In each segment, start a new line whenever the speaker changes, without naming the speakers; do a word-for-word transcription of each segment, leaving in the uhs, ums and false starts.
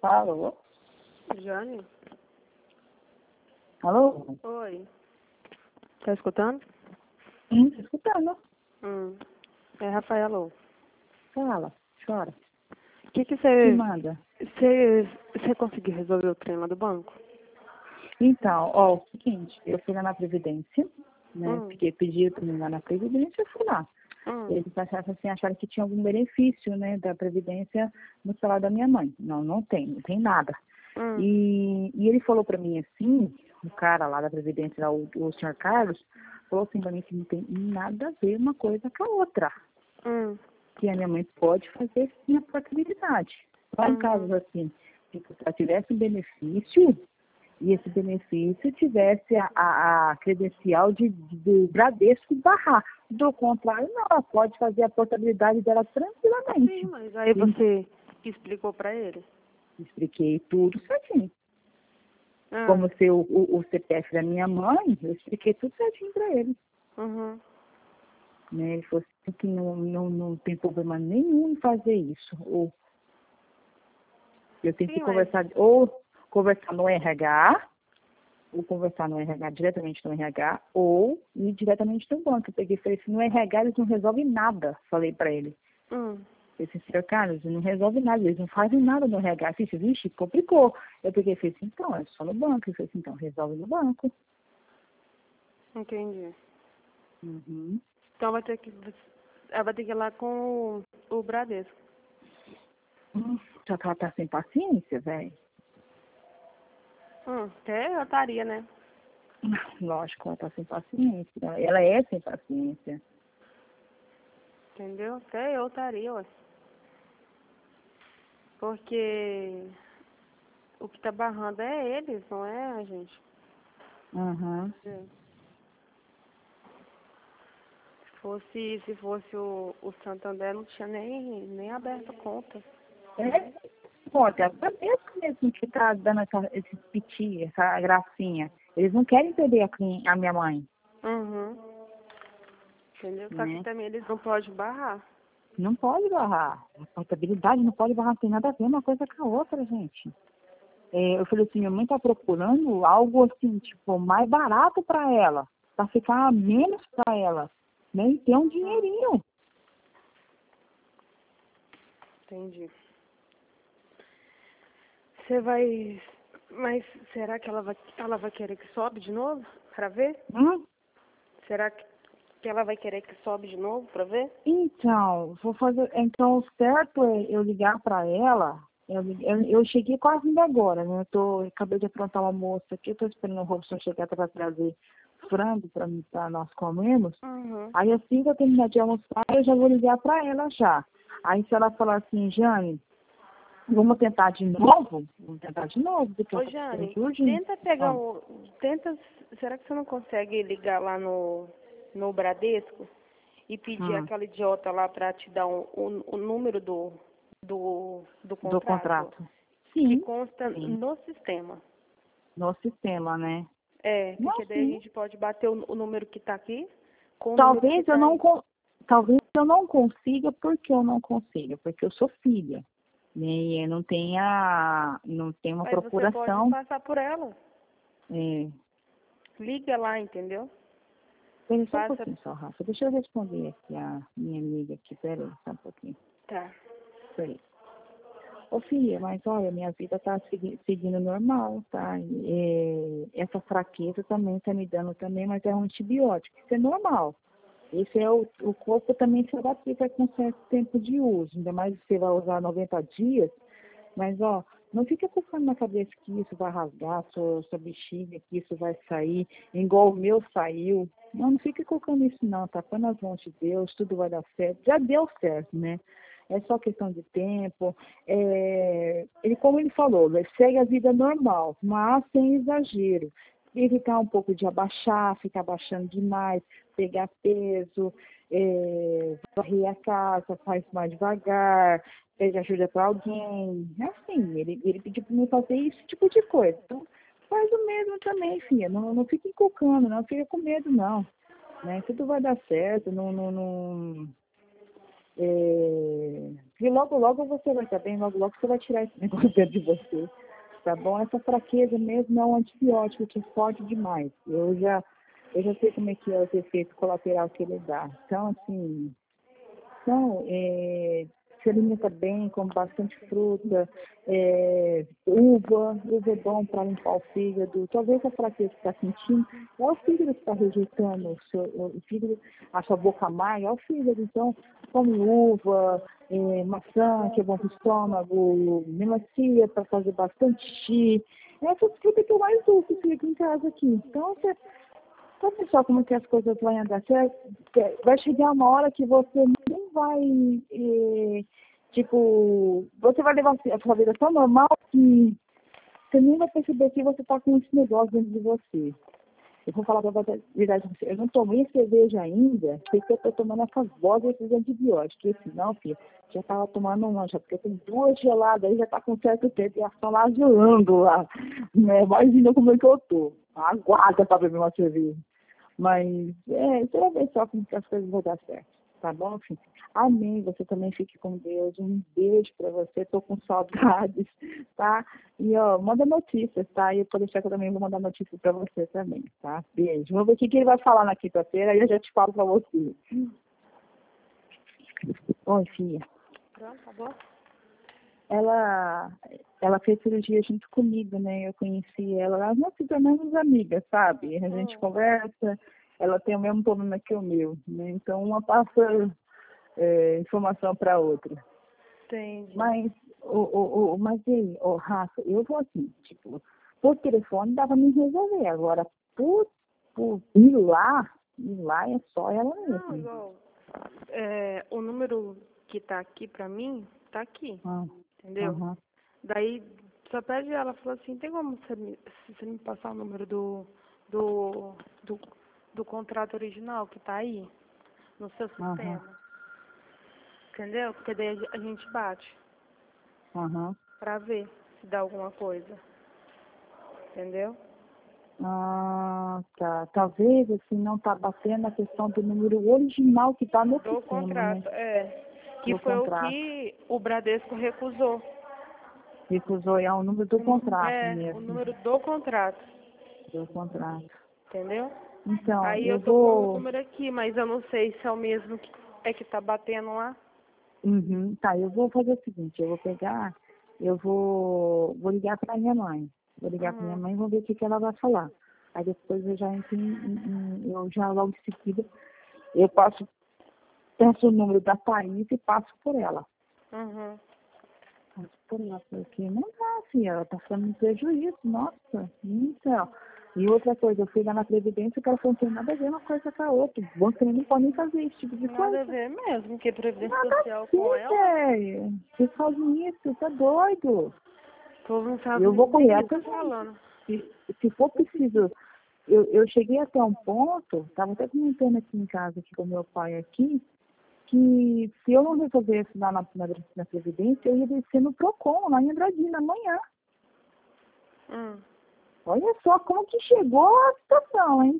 Alô?
Jane?
Alô?
Oi. Tá escutando?
Sim, tô escutando.
Hum. É Rafaela.
Fala, chora.
O que que
Me
você...
manda.
Você você conseguiu resolver o trem lá do banco?
Então, ó, o seguinte, eu fui lá na Previdência, né?
Hum.
Porque pediram pra mim lá na Previdência, eu fui lá.
Hum.
Eles acharam assim, acharam que tinha algum benefício, né, da Previdência no salário da minha mãe. Não, não tem, não tem nada.
Hum.
E, e ele falou pra mim assim, o cara lá da Previdência, lá, o, o senhor Carlos, falou assim pra mim que não tem nada a ver uma coisa com a outra.
Hum.
Que a minha mãe pode fazer sim a portabilidade. Só em casos
Uhum.
assim, que ela tivesse um benefício e esse benefício tivesse a, a, a credencial de, de, do Bradesco barrar. Do contrário, não, ela pode fazer a portabilidade dela
Sim,
tranquilamente.
mas aí
E
você explicou pra ele?
expliquei tudo certinho.
Ah.
Como ser o, o, o C P F da minha mãe, eu expliquei tudo certinho para ele.
Uhum.
Né? Ele falou assim que não, não, não tem problema nenhum em fazer isso. Ou eu tenho que
Sim, mas...
conversar, ou conversar no R H, ou conversar no R H, diretamente no R H, ou ir diretamente no banco. Eu peguei e falei assim, no R H eles não resolvem nada, falei para ele.
Hum.
Eu disse, senhor Carlos, não resolve nada, eles não fazem nada no R H. Eu disse, vixe, complicou. Eu peguei e falei assim, então, é só no banco. Eu falei assim, então, resolve no banco.
Entendi.
Uhum.
Então vai ter que... Ela vai ter que ir lá com o, o Bradesco.
Hum, só que ela tá sem paciência, velho.
Hum. Até eu estaria, né?
Lógico, ela tá sem paciência. Ela é sem paciência.
Entendeu? Até eu estaria, ué. Porque o que tá barrando é eles, não é a gente.
Uhum.
É. Se fosse, se fosse o, o Santander, não tinha nem, nem aberto a conta.
É, olha, Bradesco mesmo que tá dando essa, esse piti, essa gracinha. Eles não querem perder a, cli- a minha mãe,
Uhum. Entendeu? Só que
né?
também eles não podem barrar.
Não pode barrar. A portabilidade não pode barrar, não tem nada a ver uma coisa com a outra, gente. É, eu falei assim, minha mãe tá procurando algo assim, tipo, mais barato para ela, para ficar menos para ela, né? E ter um
Hum.
dinheirinho.
Entendi. Você vai... Mas será que ela vai, ela vai querer que sobe de novo? Pra ver?
Hum?
Será que, que ela vai querer que sobe de novo pra ver?
Então, vou fazer. Então, o certo é eu ligar para ela. Eu, li- eu, eu cheguei quase ainda agora, né? Eu tô, eu acabei de aprontar o almoço aqui, eu tô esperando o Robson chegar para trazer frango para para nós comermos.
Uhum.
Aí assim que eu terminar de almoçar, eu já vou ligar para ela já. Aí se ela falar assim, Jane, vamos tentar de novo? Vamos tentar de novo, porque eu
Ô,
tô precisando
Jane,
de urgência.
tenta pegar
Ah,
o... Tenta... Será que você não consegue ligar lá no, no Bradesco e pedir
hum,
aquela idiota lá pra te dar o, o, o número do, do, do
do
contrato?
contrato.
Que
Sim,
consta
sim.
no sistema.
No sistema, né?
É,
Não,
porque daí a
sim.
gente pode bater o, o número que tá aqui com o número que
Talvez eu
tá
não
aí.
con- talvez eu não consiga, porque eu não consigo, porque eu sou filha, né? E eu não tenho a, não tenho uma
Mas você pode
procuração.
passar por ela.
É,
Liga lá, entendeu?
peraí só um
Passa.
pouquinho só, Rafa. Deixa eu responder aqui a minha amiga aqui, peraí, só um pouquinho.
Tá.
Peraí. Ô filha, mas olha, minha vida tá segui- seguindo normal, tá? E, é, essa fraqueza também tá me dando também, mas é um antibiótico, isso é normal. Esse é o, o corpo também se adapta com certo tempo de uso, ainda mais se você vai usar noventa dias, mas ó, não fica colocando na cabeça que isso vai rasgar sua, sua bexiga, que isso vai sair, igual o meu saiu. Não, não fica colocando isso não, tá? Põe nas mãos de Deus, tudo vai dar certo. Já deu certo, né? É só questão de tempo. É, ele, como ele falou, ele segue a vida normal, mas sem exagero. Evitar um pouco de abaixar, ficar abaixando demais, pegar peso, é, varrer a casa, faz mais devagar, pede ajuda para alguém. É assim, ele, ele pediu para mim fazer esse tipo de coisa. Então, faz o mesmo também, filha. Não, não fica encucando, não fica com medo, não. Né? Tudo vai dar certo, não, não, não, É, e logo, logo você vai estar bem, logo, logo você vai tirar esse negócio dentro de você, tá bom? Essa fraqueza mesmo é um antibiótico que é forte demais. Eu já, eu já sei como é que é os efeitos colaterais que ele dá. Então, assim, então, é, se alimenta bem, come bastante fruta, é, uva, uva é bom para limpar o fígado. Talvez a fraqueza que está sentindo é o fígado que está rejeitando, o, seu, o fígado, a sua boca amarga, é o fígado. Então, come uva, é, maçã, que é bom para o estômago, melancia para fazer bastante xixi. Essas frutas que eu mais uso aqui em casa aqui. Então, você sabe só como que as coisas vão andar? Você, vai chegar uma hora que você nem vai, eh, tipo, você vai levar a sua vida tão normal que você nem vai perceber que você está com esse negócio dentro de você. Eu vou falar para a verdade, eu não tomei cerveja ainda, porque eu estou tomando essas bolas desses antibióticos. Porque senão, filha, já estava tomando uma, já, porque tem duas geladas aí, já está com certo tempo, e elas estão lá gelando lá. Né? Imagina como é que eu tô. Aguarda para beber uma cerveja. Mas, é, você vai ver só como que as coisas vão dar certo. Tá bom, filho? Amém. Você também fique com Deus. Um beijo para você. Tô com saudades, tá? E, ó, manda notícias, tá? E eu vou deixar que eu também vou mandar notícias para você também, tá? Beijo. Vamos ver o que, que ele vai falar na quinta-feira, aí eu já te falo para você. Oi, filha.
Pronto, tá bom?
Ela, ela fez cirurgia junto comigo, né? Eu conheci ela, nós nos tornamos amigas, sabe? A gente
Hum,
conversa, ela tem o mesmo problema que o meu, né? Então uma passa é, informação para outra.
entendi.
Mas, o, o, o, mas e aí, ô, Rafa, eu vou assim, tipo, por telefone dá pra me resolver. Agora, por, por ir lá, ir lá é só ela
Não,
mesma.
igual, é, o número que tá aqui pra mim, tá aqui,
Ah,
entendeu?
aham,
Daí, só pede ela, falou assim, tem como você me, se você me passar o número do, do, do, do contrato original que tá aí, no seu
aham,
sistema, entendeu? Porque daí a ge- a gente bate
aham.
pra ver se dá alguma coisa, entendeu?
Ah, tá. Talvez, assim, não tá batendo a questão do número original que tá no
Do
sistema, né?
contrato, é. Que
Do
foi o
contrato.
que o Bradesco recusou.
Recusou é o número do
O nu-
contrato
é, o
mesmo.
número do contrato,
Do contrato.
entendeu?
Então,
Aí
eu
eu tô com o
vou...
número aqui, mas eu não sei se é o mesmo que é que tá batendo lá.
Uhum, tá, eu vou fazer o seguinte, eu vou pegar, eu vou, vou ligar para minha mãe. Vou ligar para minha
Uhum.
mãe e vou ver o que, que ela vai falar. Aí depois eu já entro em, em- em- eu já logo em seguida, eu passo, peço o número da Thaís e passo por ela.
Uhum.
Passo por ela, porque não dá, assim, ela tá ficando em prejuízo, nossa, então. E outra coisa, eu fui lá na Previdência que ela falou que não tem nada a ver uma coisa com a outra. Os bancos também não podem fazer esse tipo de
Nada a
coisa.
ver mesmo, que Previdência
Nada
Social
sim,
com ela.
velho. Você faz isso, tá doido.
O povo não sabe
Eu vou
nem o
correr
que
até
tá falando.
se, se for preciso. Eu, eu cheguei até um ponto, estava até comentando aqui em casa aqui com meu pai aqui, que se eu não resolvesse lá na, na, na Previdência, eu ia descer no Procon, lá em Andradina, amanhã.
Hum,
Olha só como que chegou a situação, hein?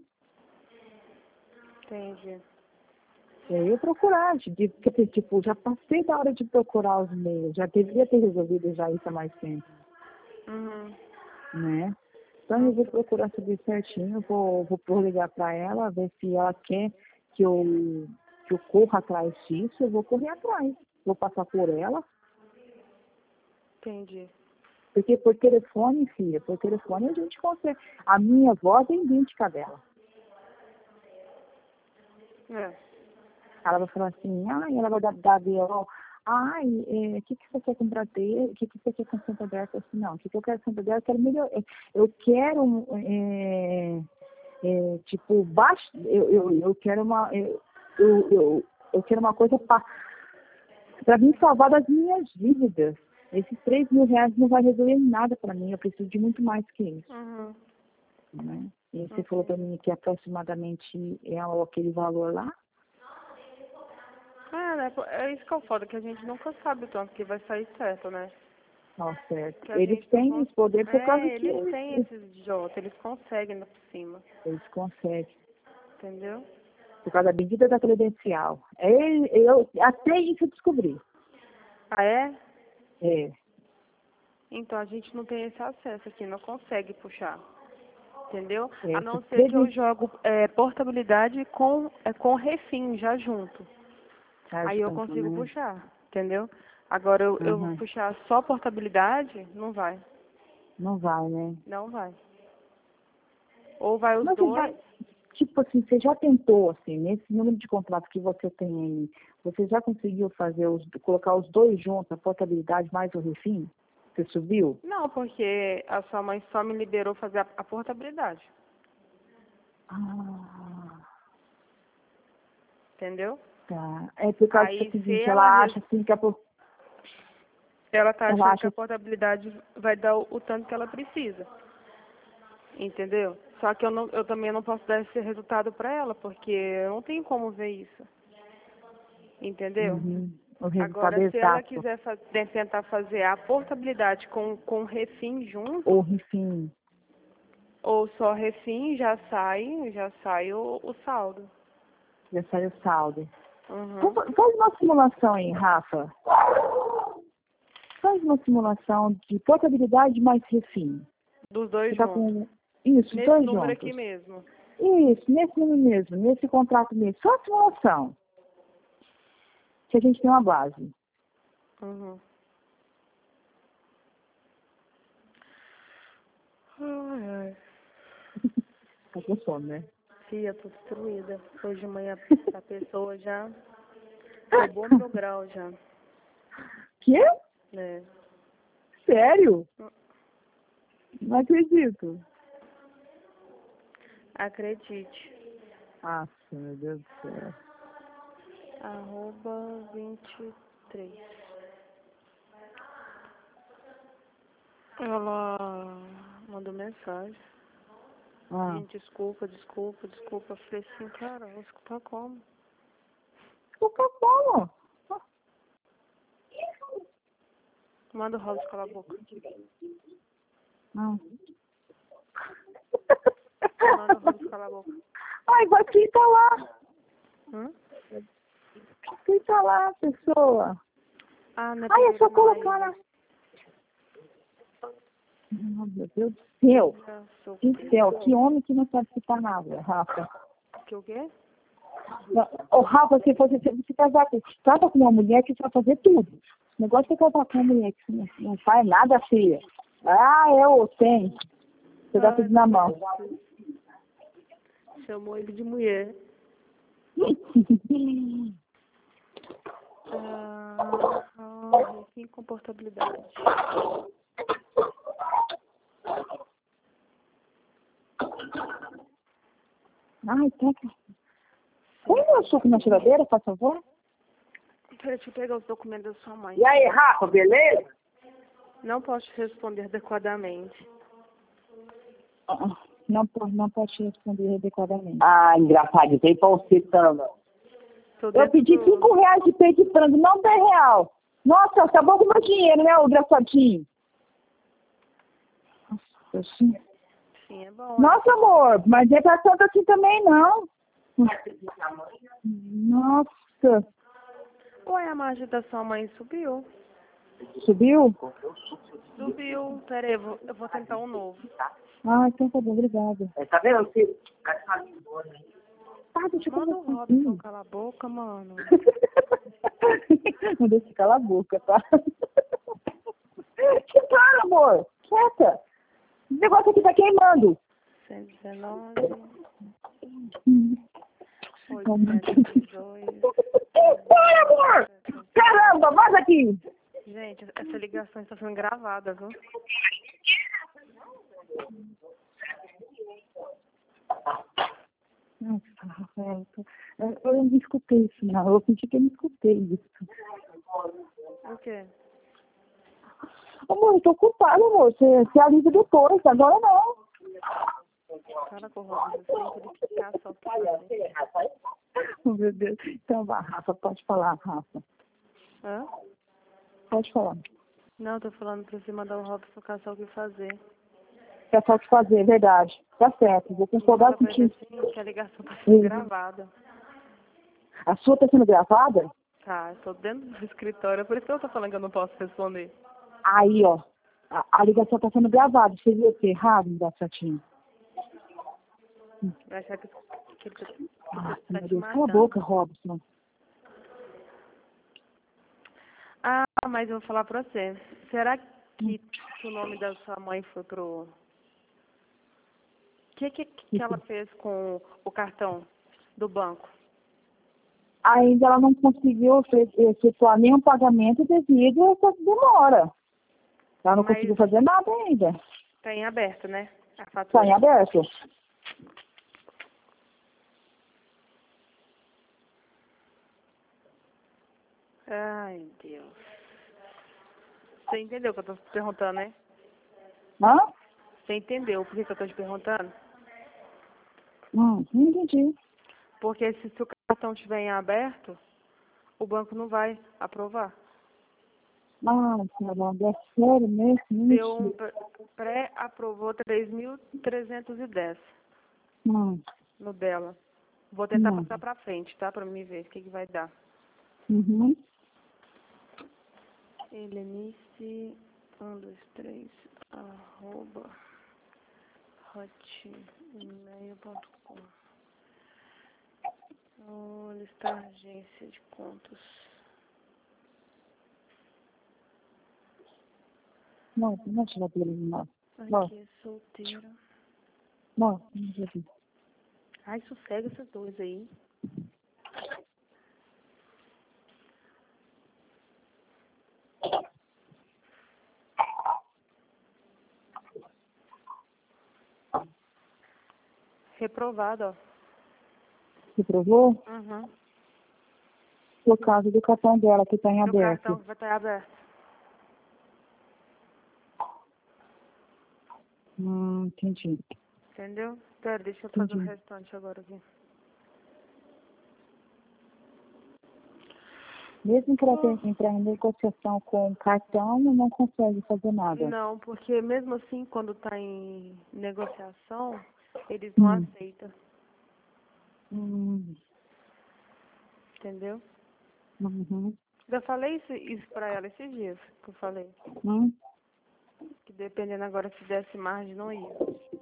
entendi.
É eu procurar, de, porque, tipo, já passei da hora de procurar os meios, já deveria ter resolvido já isso há mais tempo,
Uhum.
né? Então eu vou procurar saber certinho, vou, vou, vou ligar para ela, ver se ela quer que eu, que eu corra atrás disso, eu vou correr atrás. Vou passar por ela,
Entendi.
porque por telefone, filha, por telefone a gente consegue. A minha voz é idêntica dela.
É.
Ela vai falar assim, ai, ela vai dar, dar B O, ai, o é, que, que você quer com Bradesco, o que, que você quer com Santander? Eu assim, não, o que, que eu quero com Santander? Eu quero melhor, eu quero, é, é, tipo, baixo, eu, eu, eu quero uma, eu, eu, eu, eu quero uma coisa para vir salvar das minhas dívidas. Esses três mil reais não vai resolver nada para mim, eu preciso de muito mais que isso,
Uhum.
né? E você falou
Ok.
para mim que aproximadamente é aquele valor lá?
É, né? pô, É isso que eu falo, que a gente nunca sabe o tanto que vai sair certo, né?
Ó, certo.
Que a
Eles
gente não
têm
cons...
esse poder por causa
É,
que
eles
eles,
têm
eles,
esses idiotas, eles conseguem ir por cima,
eles conseguem.
entendeu?
Por causa da medida da credencial. É, eu, até isso eu descobri.
Ah, é?
É.
Então, a gente não tem esse acesso aqui, não consegue puxar. Entendeu? A
Essa
não ser que eu
creden-
jogo é, portabilidade com, é, com refim já junto.
Ah,
Aí eu
junto,
consigo
né?
puxar, entendeu? Agora eu, eu vou
Uhum.
puxar só portabilidade, não vai.
Não vai, né?
Não vai. Ou vai os
Mas você já,
dois.
tipo assim, você já tentou, assim, nesse número de contratos que você tem aí, você já conseguiu fazer os, colocar os dois juntos, a portabilidade mais o refim? Você subiu?
Não, porque a sua mãe só me liberou fazer a, a portabilidade.
Ah,
Entendeu?
tá. É por causa do
Aí se
seguinte,
ela,
ela
res-
acha assim que a, por-
ela tá
ela
achando que
acha
a portabilidade vai dar o, o tanto que ela precisa. Entendeu? Só que eu, não, eu também não posso dar esse resultado para ela, porque eu não tenho como ver isso. Entendeu?
uhum, o resultado
Agora, se ela
exato,
quiser fa- de- tentar fazer a portabilidade com, com refim
o
junto,
refim,
ou só refim, já sai, já sai o, o saldo.
já sai o saldo. Então,
Uhum.
fa- faz uma simulação aí, Rafa. Faz uma simulação de portabilidade mais refim.
Dos
Você
dois
tá
juntos.
com isso,
Nesse
dois
número aqui
juntos.
mesmo.
Isso, nesse número mesmo, nesse contrato mesmo. Só a simulação. Que a gente tem uma base.
Uhum. Ai, ai.
Tá com sono, né?
Fia, tô destruída. Hoje de manhã a pessoa já roubou meu grau já.
Que?
Né?
Sério? Não acredito.
Acredite.
Nossa, meu Deus do céu.
Arroba vinte e três. Ela mandou mensagem.
Ah,
Gente, desculpa, desculpa, desculpa. Eu falei assim, cara, vou desculpar como?
Coca-Cola.
Manda o Robson calar a boca.
Ah.
Manda o Robson calar a boca.
Ai, vai quem tá lá?
Hum?
Quem tá lá, pessoa?
Ah, não é
Ai, é só
Pedreira, não,
colocar
aí.
na... Oh, meu Deus do céu.
Já sou.
Que céu, que homem que não sabe citar nada, Rafa.
Que o quê?
Ô, Rafa, se você se casar com, casa com uma mulher que vai fazer tudo. O negócio é casar com uma mulher que não, não faz nada, filha. Ah, eu tenho. Você dá tudo na mão.
Chamou ele de mulher. Ah, ah, que comportabilidade.
Ai, tá. Põe meu suco na geladeira, por favor.
Peraí, deixa eu pegar os documentos da sua mãe.
E aí, Rafa, beleza?
Não posso te responder adequadamente.
Ah, Não, po- não posso te responder adequadamente.
Ah, engraçado, tem falsitando.
Tô
Eu
dentro
pedi
do...
cinco reais de peito de frango, não tem real. Nossa, acabou com o meu dinheiro, né, ô engraçadinho? Nossa, sim.
Sim, é bom.
Nossa, amor, mas é pra tanto assim também, não. Nossa,
Ué, a margem da sua mãe subiu.
subiu?
Subiu. Peraí, eu vou, eu vou tentar um novo.
Ah, então tá bom, obrigada.
É, tá vendo? Você...
Ah, deixa eu
Manda o
conversar
Robson
aqui.
calar a boca, mano.
Não deixa eu calar a boca, tá? Que cara, amor? Quieta. Esse negócio aqui tá queimando.
cento e dezenove,
Hum.
oitocentos e dois.
Para, amor! Caramba, vaza aqui!
Gente, essa ligação está sendo gravada, viu?
Nossa, Rafael, eu eu não escutei isso, não. Eu senti que eu não escutei isso.
O quê?
Amor, eu tô ocupada, amor. Você, você avisa depois, agora não.
Fala com o Robson, assim, que ele ficar só pra fazer.
Oh, meu Deus. Então, vá, Rafa, pode falar, Rafa.
Hã?
Pode falar.
Não, tô falando pra você mandar o Robson caçar o que fazer.
É só o que fazer, é verdade. Tá certo, vou concordar
Fala pra ele
contigo.
assim que a ligação tá sendo
Uhum.
gravada.
A sua tá sendo gravada?
Tá, eu tô dentro do escritório, por isso que eu tô falando que eu não posso responder.
Aí, ó. A, a ligação tá sendo gravada. Você viu que é errado, não dá certinho?
Vai achar que, que ele tá, que
Nossa,
tá
meu
te
Deus. Cala a
matando.
boca, Robson.
Ah, mas eu vou falar pra você. Será que o nome da sua mãe foi pro... O que, que que ela fez com o cartão do banco?
Ainda ela não conseguiu efe- efetuar nenhum pagamento devido a essa demora. Ela não
Mas
conseguiu fazer nada ainda.
tá em aberto, né? A
Está
fatura.
em aberto.
Ai, Deus. Você entendeu o que eu tô te perguntando, né?
Hã?
Você entendeu por que que eu tô te perguntando?
Hum, não entendi.
Porque se, se o cartão estiver em aberto, o banco não vai aprovar.
Ah, caramba, é sério mesmo?
Deu um
Mentira.
pré- pré-aprovou três mil trezentos e dez
Hum,
no dela. Vou tentar
não.
passar pra frente, tá? Pra me ver o que, que vai dar.
Uhum.
Helenice, um, dois, três, arroba, hotmail ponto com. Oh, listar agência de contas.
Não, não tirar dele, não. Não,
Aqui, solteira.
não, não já vi.
Ai, sossega esses dois aí. Reprovado, ó.
Você provou?
Uhum.
Por causa do cartão dela que está em
Meu cartão
aberto.
que vai estar aberto.
Hum, entendi.
Entendeu? Pera, deixa eu fazer o
Entendi.
restante agora aqui.
Mesmo que ela tenha que entrar em negociação com o cartão, não consegue fazer nada.
Não, porque mesmo assim, quando tá em negociação, eles não
Hum.
aceitam.
Hum.
Entendeu?
Uhum.
Eu falei isso, isso pra ela esses dias, que eu falei.
Hum.
Que dependendo agora se desse margem, não ia.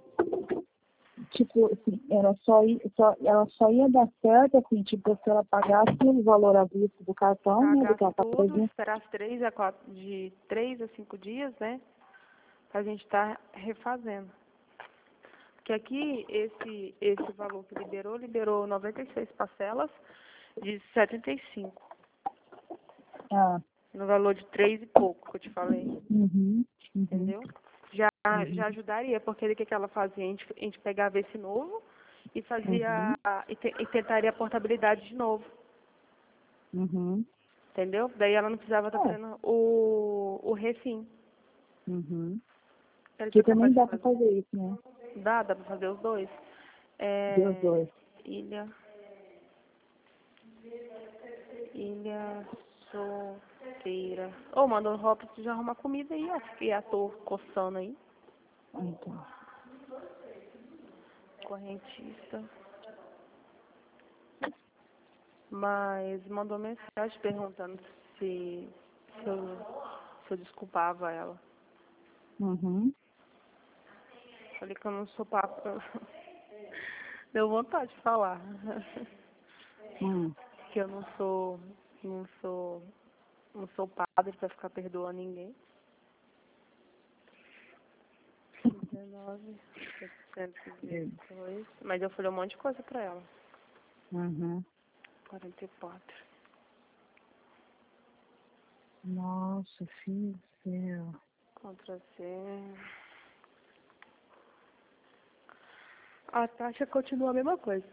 Tipo, assim, ela só, ia, só, ela só ia dar certo, assim, tipo, se ela pagasse o valor à vista do cartão, né, do que
Pagasse
ela tá
tudo,
fazendo.
esperasse três a quatro, de três a cinco dias, né? Pra gente estar refazendo. Porque aqui, esse, esse valor que liberou, liberou noventa e seis parcelas de setenta e cinco.
Ah.
No valor de três e pouco que eu te falei.
Uhum. Uhum.
Entendeu? Já,
Uhum.
já ajudaria, porque o que, que ela fazia? A gente, a gente pegava esse novo e fazia
Uhum.
e, te, e tentaria a portabilidade de novo.
Uhum.
Entendeu? Daí ela não precisava estar
É.
fazendo o, o refim.
Uhum.
Ele
Que
foi
também
capaz de
dá pra
fazer.
fazer isso, né?
Dá, dá pra fazer os dois.
Deus
É,
dois.
ilha. Ilha solteira. Ô, manda o Robson já arrumar comida aí, ó. Fiquei à toa coçando aí.
Ah, então.
Correntista. Mas mandou mensagem perguntando se, se, eu, se eu desculpava ela.
Uhum.
Falei que eu não sou papa. Deu vontade de falar.
Hum.
Que eu não sou, não sou, não sou padre pra ficar perdoando ninguém. dezenove, setecentos e dois. Mas eu falei um monte de coisa pra ela.
Uhum.
quarenta e quatro.
Nossa, filho do céu.
Ctrl C. A taxa continua a mesma coisa.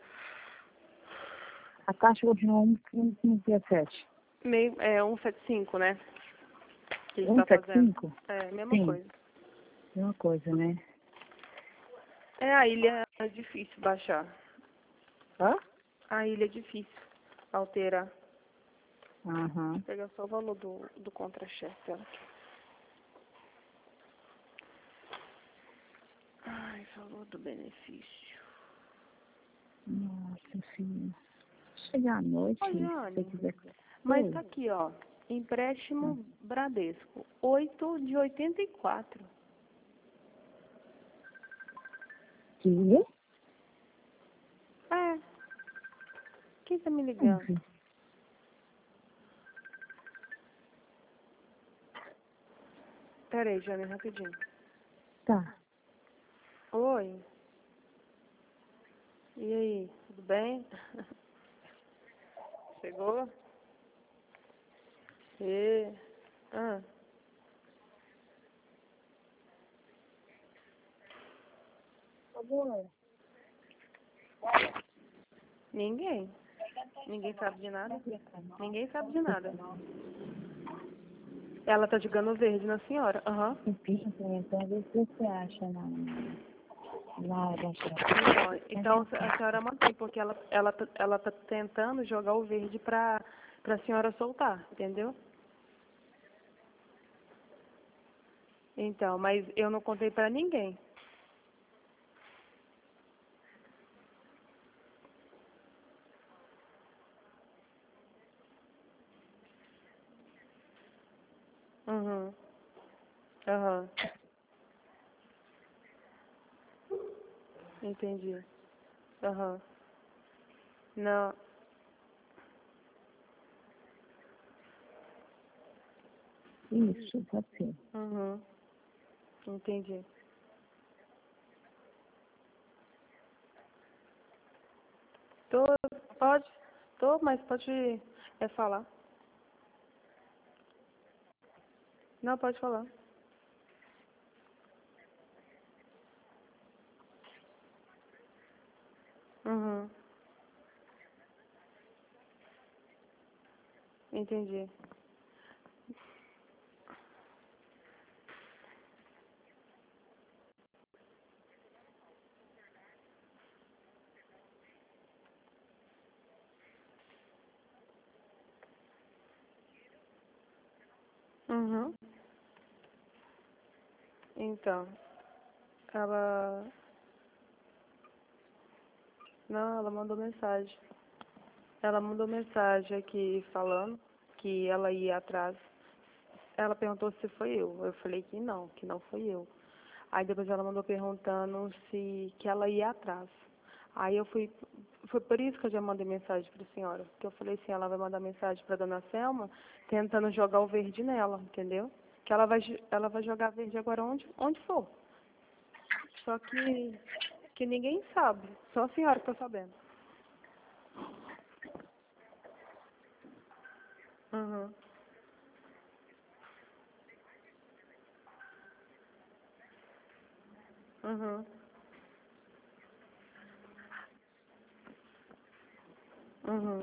A taxa continua um vírgula dezessete.
Meio, é cento e setenta e cinco, né? Que a gente
um
tá
vírgula setenta e
fazendo.
cinco?
É, mesma
Sim,
coisa.
mesma coisa, né?
É, a ilha é difícil baixar.
Hã?
A ilha é difícil alterar.
Aham.
Vou pegar só o valor do, do contra-cheque dela. Ai, valor do benefício.
Nossa, filho. chegar à noite,
Ô,
se você
Jane,
quiser.
mas
Oi.
tá aqui, ó. Empréstimo
Hum.
Bradesco, oito de oitenta e quatro.
Que?
É. Quem tá me ligando?
Uhum.
Pera aí, Jane, rapidinho.
Tá.
Oi. E aí, tudo bem? Chegou? E... Ah.
Por favor.
Ninguém. Ninguém sabe de nada. Ninguém sabe de nada. Ela tá jogando verde na senhora. Aham.
Enfim, então vê se você acha na, na
Então, então a senhora mantém, porque ela, ela, tá- ela tá tentando jogar o verde pra, pra senhora soltar, entendeu? Então, mas eu não contei pra ninguém. Uhum. Aham. Entendi. Aham. Não.
Isso, pode ser.
Uhum. Entendi. Tô, pode, tô, mas pode é falar. Não, pode falar. Uhum. Entendi. Uhum. Então, ela. Não, ela mandou mensagem. Ela mandou mensagem aqui falando que ela ia atrás. Ela perguntou se foi eu. Eu falei que não, que não foi eu. Aí depois ela mandou perguntando se que ela ia atrás. Aí eu fui, foi por isso que eu já mandei mensagem para a senhora. Que eu falei assim, ela vai mandar mensagem para dona Selma, tentando jogar o verde nela, entendeu? Que ela vai, jo- ela vai jogar verde agora onde, onde for. Só que, que ninguém sabe. Só a senhora que tá sabendo. Uhum. Uhum. Uhum.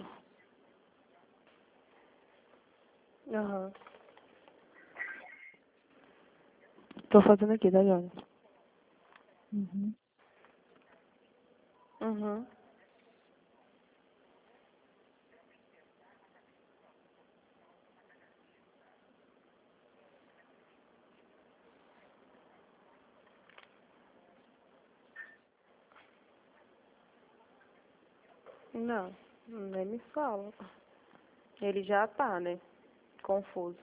Aham. Tô fazendo aqui, tá, Jônia?
Uhum.
Uhum. Não, nem me fala. Ele já tá, né? Confuso.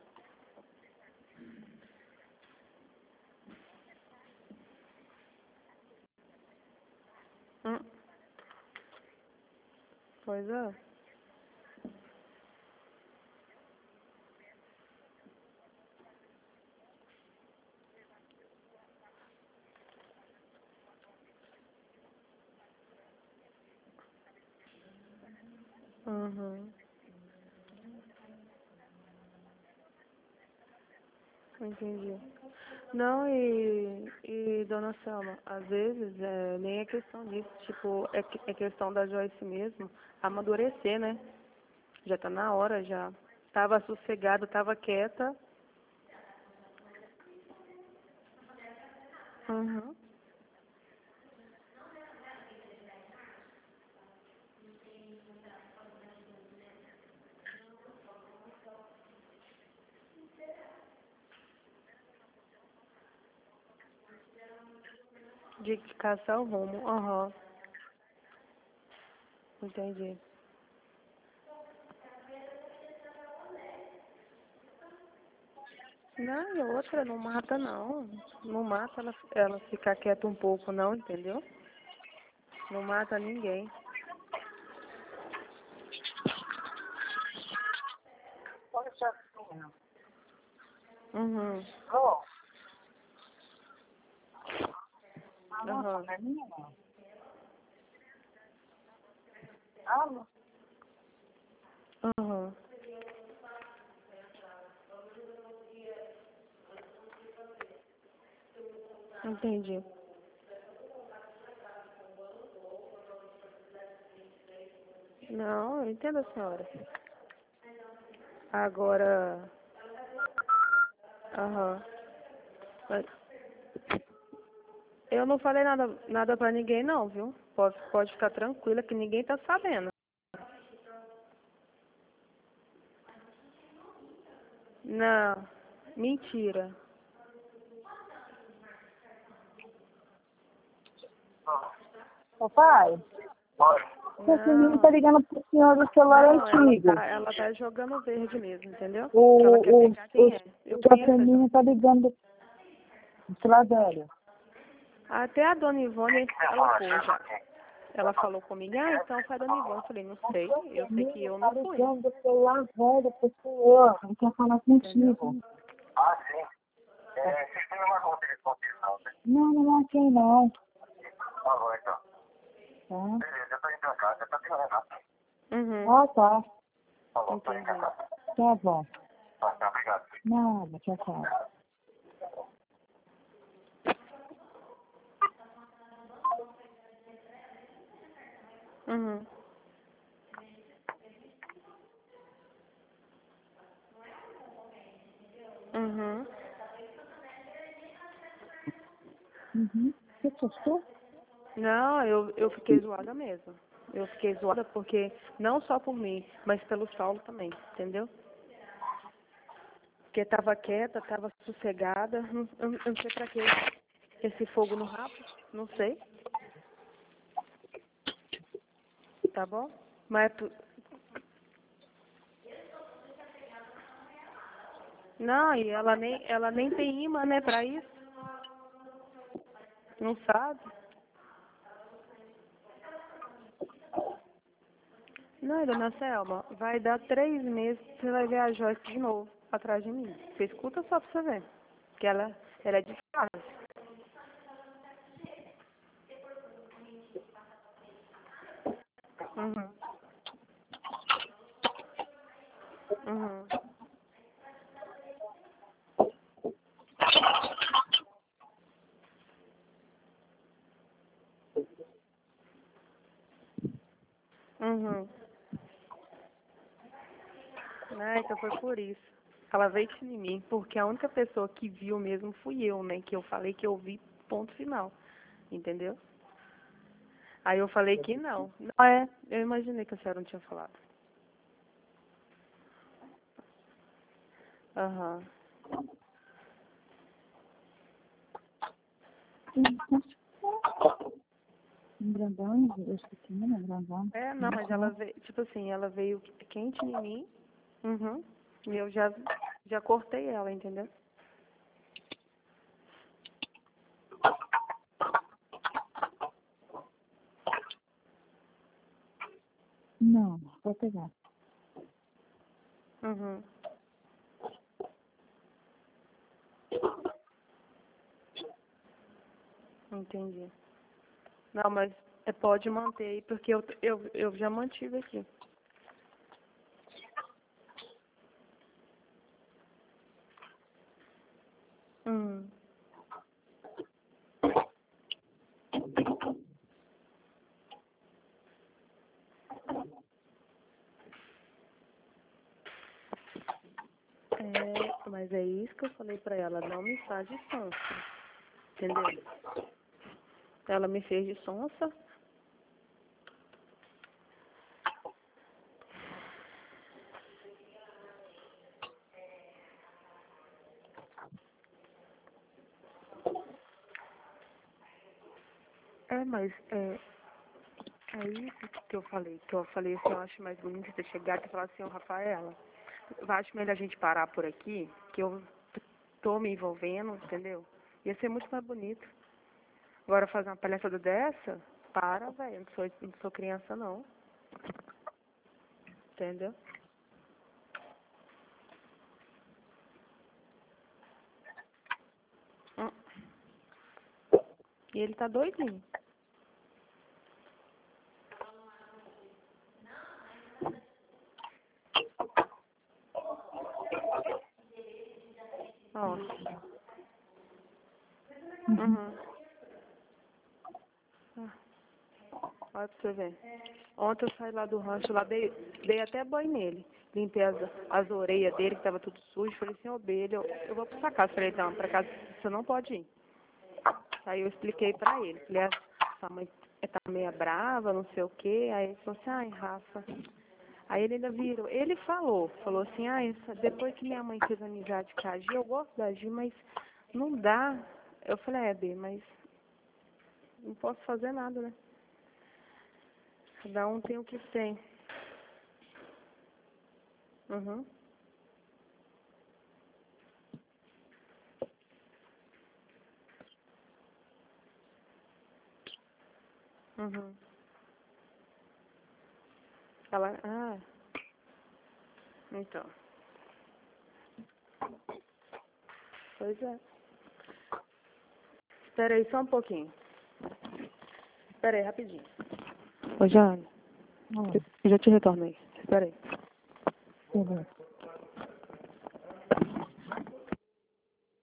Hum. Pois é. Uhum. Entendi. Não, e, e dona Selma, às vezes é, nem é questão disso, tipo, é, que- é questão da Joyce mesmo amadurecer, né? Já tá na hora já. Tava sossegada, tava quieta. Uhum. De caçar o rumo. Aham. Entendi. Não, e outra, não mata não. Não mata ela, ela ficar quieta um pouco não, entendeu? Não mata ninguém. Uhum. Aham. Aham. Entendi. Não, eu entendo a senhora. Agora, aham. Mas eu não falei nada, nada pra ninguém não, viu? Pode, pode ficar tranquila que ninguém tá sabendo. Não, mentira.
Ô pai, esse menino tá
Não,
ligando pro senhor do celular
não, ela
antigo.
tá, ela tá jogando verde mesmo, entendeu? Que ela quer
O, o,
pegar
o,
quem é. Eu
o
conheço a
menino
Dona.
tá ligando do celular velho.
Até a Dona Ivone colocou já. Ela falou comigo, ah, então foi a Dona Ivone. Eu falei, não sei, eu sei que eu
Tá
não fui,
ligando do celular velho pro senhor. Ele quer falar
entendeu?
contigo. Não, não é quem não. Tá?
Uhum,
Ah, tá.
entendi.
Tá bom. Nada, tchau, tchau.
Uhum, uhum.
Uhum. Você gostou?
Não, eu, eu fiquei zoada mesmo. Eu fiquei zoada porque, não só por mim, mas pelo Saulo também, entendeu? Porque tava quieta, tava sossegada, não, eu, eu não sei pra quê. Esse fogo no rabo, não sei, tá bom? Mas tu... Não, e ela nem, ela nem tem imã, né, pra isso, não sabe. Não, e dona Selma, vai dar três meses que você vai ver a Joyce de novo, atrás de mim. Você escuta só pra você ver. Que ela, ela é de casa. Uhum. Uhum. Uhum. Ah, então foi por isso. Ela veio em mim, porque a única pessoa que viu mesmo fui eu, né? Que eu falei que eu vi, ponto final. Entendeu? Aí eu falei que não. Não é, eu imaginei que a senhora não tinha falado. Aham.
Um grandão, esse pequeno, um grandão.
É, não, mas ela veio, tipo assim, ela veio quente em mim. Uhum. E eu já, já cortei ela, entendeu?
Não, vou pegar.
Uhum. Entendi. Não, mas é, pode manter aí, porque eu, eu, eu já mantive aqui. Hum. É, mas é isso que eu falei pra ela, não me faz de sonsa, entendeu? Ela me fez de sonsa. É, mas é, é isso que eu falei, que eu falei assim, eu acho mais bonito você chegar aqui e falar assim, ô Rafaela, eu acho melhor a gente parar por aqui, que eu tô me envolvendo, entendeu? Ia ser muito mais bonito. Agora fazer uma palhaçada dessa, para, velho, não sou, não sou criança não. Entendeu? Hum. E ele tá doidinho. Ó. Uhum. Ah, olha pra você ver. Ontem eu saí lá do rancho, lá dei, dei até banho nele. Limpei as, as orelhas dele, que tava tudo sujo. Falei assim, ovelha, eu, eu vou pra sua casa. Falei, não, pra casa você não pode ir. Aí eu expliquei pra ele. Falei, a sua mãe tá meio brava, não sei o quê. Aí ele falou assim, ai, Rafa. Aí ele ainda virou. Ele falou, falou assim, ah, essa, depois que minha mãe fez amizade com a Gi, eu gosto da Gi, mas não dá. Eu falei, é, B, mas não posso fazer nada, né? Cada um tem o que tem. Uhum. Uhum. Ela, ah, então. Pois é. Espera aí só um pouquinho. Espera aí, rapidinho. Ô, Jane,
Ó,
eu já te retorno aí. Espera aí.
uhum.